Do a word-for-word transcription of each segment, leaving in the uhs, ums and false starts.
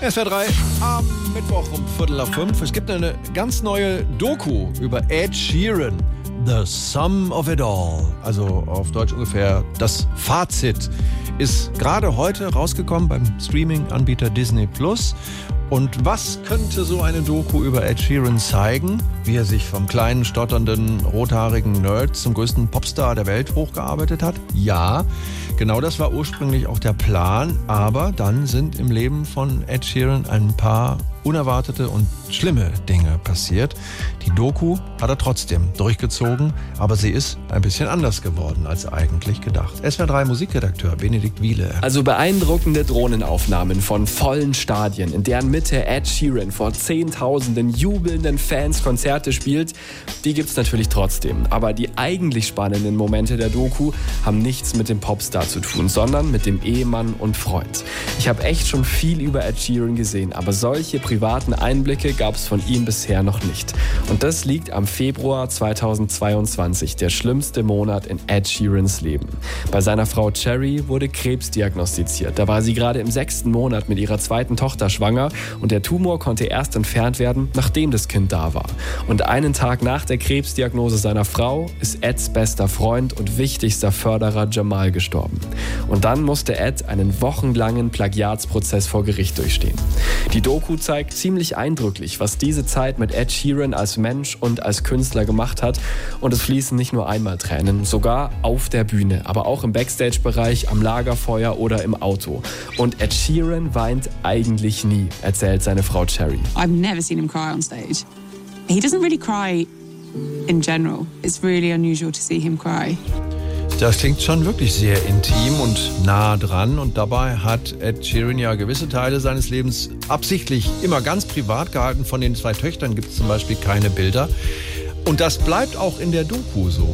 S W R drei am Mittwoch um Viertel nach fünf. Es gibt eine ganz neue Doku über Ed Sheeran. The Sum of It All. Also auf Deutsch ungefähr das Fazit. Ist gerade heute rausgekommen beim Streaming-Anbieter Disney Plus. Und was könnte so eine Doku über Ed Sheeran zeigen? Wie er sich vom kleinen, stotternden, rothaarigen Nerd zum größten Popstar der Welt hochgearbeitet hat? Ja, genau das war ursprünglich auch der Plan. Aber dann sind im Leben von Ed Sheeran ein paar unerwartete und schlimme Dinge passiert. Die Doku hat er trotzdem durchgezogen, aber sie ist ein bisschen anders geworden als eigentlich gedacht. S W R drei Musikredakteur Benedikt Wiele. Also beeindruckende Drohnenaufnahmen von vollen Stadien, in deren Mitte Ed Sheeran vor zehntausenden jubelnden Fans Konzerte spielt, die gibt's natürlich trotzdem. Aber die eigentlich spannenden Momente der Doku haben nichts mit dem Popstar zu tun, sondern mit dem Ehemann und Freund. Ich habe echt schon viel über Ed Sheeran gesehen, aber solche privaten Einblicke gab es von ihm bisher noch nicht. Und das liegt am Februar zweitausendzweiundzwanzig, der schlimmste Monat in Ed Sheerans Leben. Bei seiner Frau Cherry wurde Krebs diagnostiziert. Da war sie gerade im sechsten Monat mit ihrer zweiten Tochter schwanger und der Tumor konnte erst entfernt werden, nachdem das Kind da war. Und einen Tag nach der Krebsdiagnose seiner Frau ist Eds bester Freund und wichtigster Förderer Jamal gestorben. Und dann musste Ed einen wochenlangen Plagiatsprozess vor Gericht durchstehen. Die Doku zeigt ziemlich eindrücklich, was diese Zeit mit Ed Sheeran als Mensch und als Künstler gemacht hat. Und es fließen nicht nur einmal Tränen, sogar auf der Bühne, aber auch im Backstage-Bereich, am Lagerfeuer oder im Auto. Und Ed Sheeran weint eigentlich nie, erzählt seine Frau Cherry. I've never seen him cry on stage. He doesn't really cry in general. It's really unusual to see him cry. Das klingt schon wirklich sehr intim und nah dran. Und dabei hat Ed Sheeran ja gewisse Teile seines Lebens absichtlich immer ganz privat gehalten. Von den zwei Töchtern gibt es zum Beispiel keine Bilder. Und das bleibt auch in der Doku so.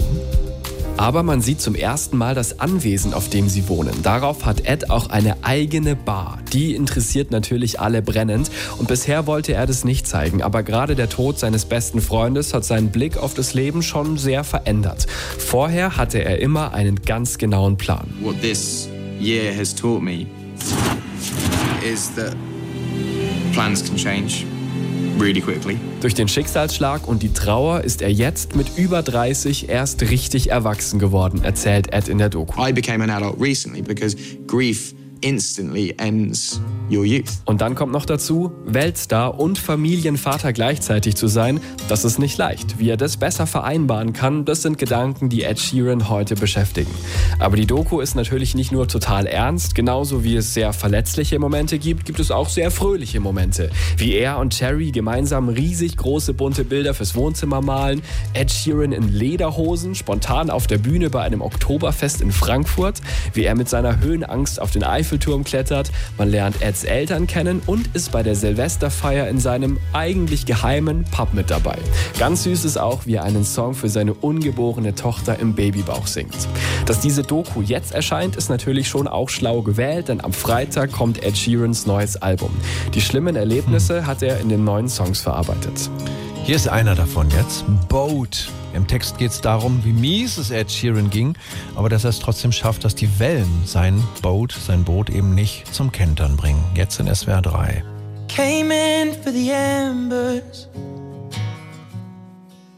Aber man sieht zum ersten Mal das Anwesen, auf dem sie wohnen. Darauf hat Ed auch eine eigene Bar. Die interessiert natürlich alle brennend. Und bisher wollte er das nicht zeigen. Aber gerade der Tod seines besten Freundes hat seinen Blick auf das Leben schon sehr verändert. Vorher hatte er immer einen ganz genauen Plan. What this year has taught me is that plans can change really quickly. Durch den Schicksalsschlag und die Trauer ist er jetzt mit über dreißig erst richtig erwachsen geworden, erzählt Ed in der Doku. I became an adult recently because grief instantly ends your youth. Und dann kommt noch dazu, Weltstar und Familienvater gleichzeitig zu sein, das ist nicht leicht. Wie er das besser vereinbaren kann, das sind Gedanken, die Ed Sheeran heute beschäftigen. Aber die Doku ist natürlich nicht nur total ernst, genauso wie es sehr verletzliche Momente gibt, gibt es auch sehr fröhliche Momente. Wie er und Cherry gemeinsam riesig große bunte Bilder fürs Wohnzimmer malen, Ed Sheeran in Lederhosen, spontan auf der Bühne bei einem Oktoberfest in Frankfurt, wie er mit seiner Höhenangst auf den Eiffelturm klettert, man lernt Eds Eltern kennen und ist bei der Silvesterfeier in seinem eigentlich geheimen Pub mit dabei. Ganz süß ist auch, wie er einen Song für seine ungeborene Tochter im Babybauch singt. Dass diese Doku jetzt erscheint, ist natürlich schon auch schlau gewählt, denn am Freitag kommt Ed Sheerans neues Album. Die schlimmen Erlebnisse hat er in den neuen Songs verarbeitet. Hier ist einer davon jetzt, Boat. Im Text geht es darum, wie mies es Ed Sheeran ging, aber dass er es trotzdem schafft, dass die Wellen sein Boat, sein Boot eben nicht zum Kentern bringen. Jetzt in S W R drei. Came in for the embers,